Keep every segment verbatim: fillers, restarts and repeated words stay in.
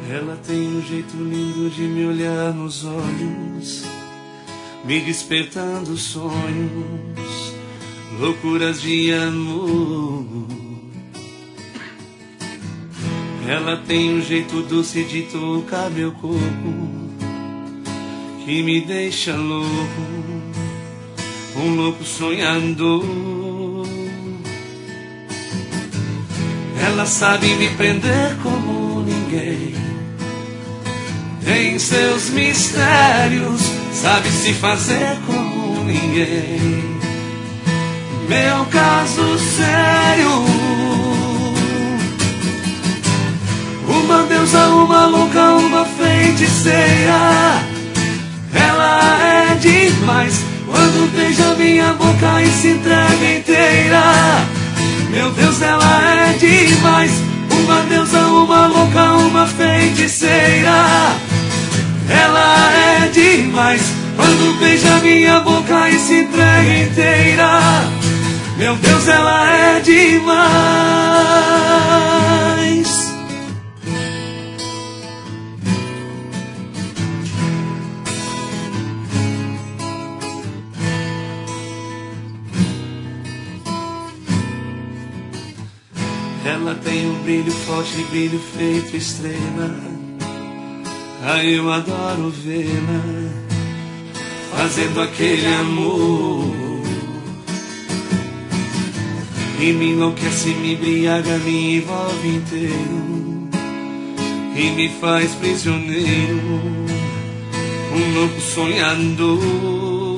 Ela tem um jeito lindo de me olhar nos olhos, me despertando sonhos, loucuras de amor. Ela tem um jeito doce de tocar meu corpo, que me deixa louco, um louco sonhador. Ela sabe me prender como ninguém, tem seus mistérios, sabe se fazer como ninguém. Meu caso sério, uma deusa, uma louca, uma feiticeira. Ela é demais quando beija minha boca e se entrega inteira. Meu Deus, ela é demais, uma deusa, uma louca, uma feiticeira. Ela é demais quando beija minha boca e se entrega inteira. Meu Deus, ela é demais. Ela tem um brilho forte, brilho feito estrela. Ai, eu adoro vê-la fazendo aquele amor. E me enlouquece, me embriaga, me envolve inteiro e me faz prisioneiro, um louco sonhador.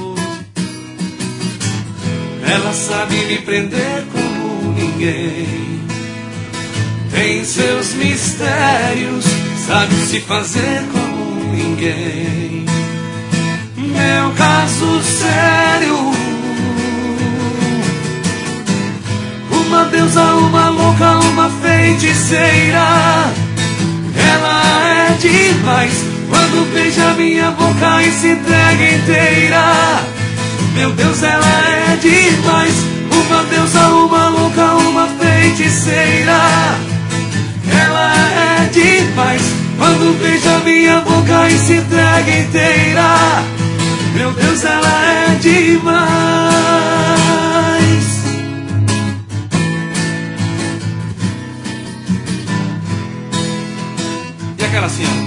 Ela sabe me prender como ninguém, tem seus mistérios, sabe se fazer como ninguém. Meu caso sério, uma deusa, uma louca, uma feiticeira. Ela é demais quando beija minha boca e se entrega inteira. Meu Deus, ela é demais, uma deusa, uma louca, uma feiticeira. Ela é demais quando beija minha boca e se entrega inteira. Meu Deus, ela é demais. E aquela assim, ó.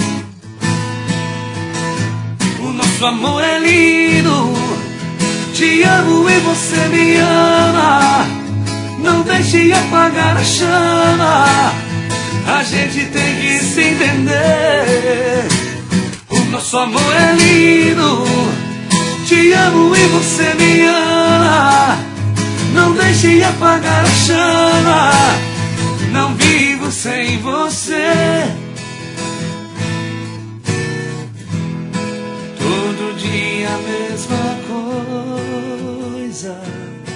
O nosso amor é lindo, te amo e você me ama. Não deixe apagar a chama, a gente tem que se entender. O nosso amor é lindo, te amo e você me ama. Não deixe apagar a chama, não vivo sem você. Todo dia a mesma coisa,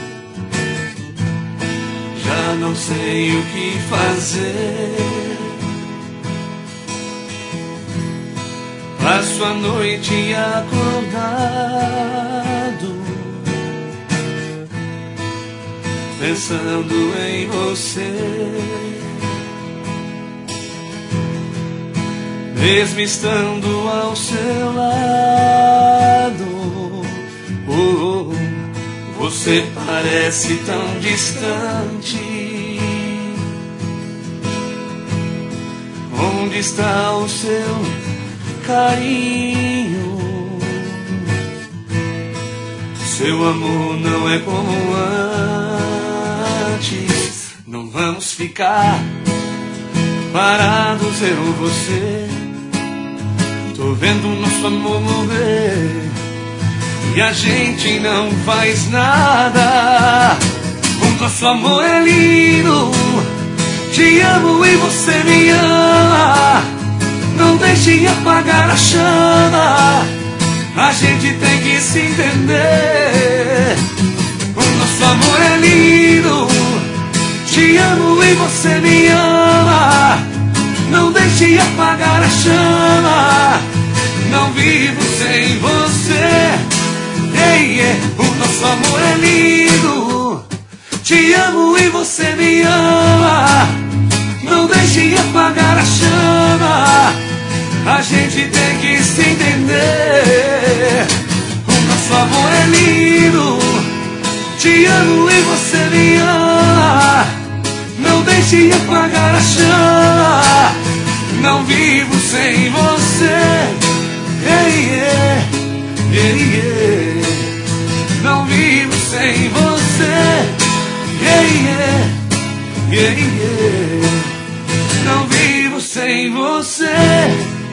já não sei o que fazer. Passo a noite acordado, pensando em você. Mesmo estando ao seu lado, oh, oh, você parece tão distante. Onde está o seu carinho? Seu amor não é como antes. Não vamos ficar parados, eu e você. Tô vendo o nosso amor morrer e a gente não faz nada. O nosso amor é lindo, te amo e você me ama. Não deixe apagar a chama, a gente tem que se entender. O nosso amor é lindo, te amo e você me ama. Não deixe apagar a chama, não vivo sem você. Ei, yeah, yeah. O nosso amor é lindo, te amo e você me ama. Não deixe apagar a chama. A gente tem que se entender. O nosso amor é lindo. Te amo e você me ama. Não deixe apagar a chama. Não vivo sem você. Hey, yeah, yeah, yeah. Não vivo sem você. Yeah, yeah, yeah, yeah. Não vivo sem você.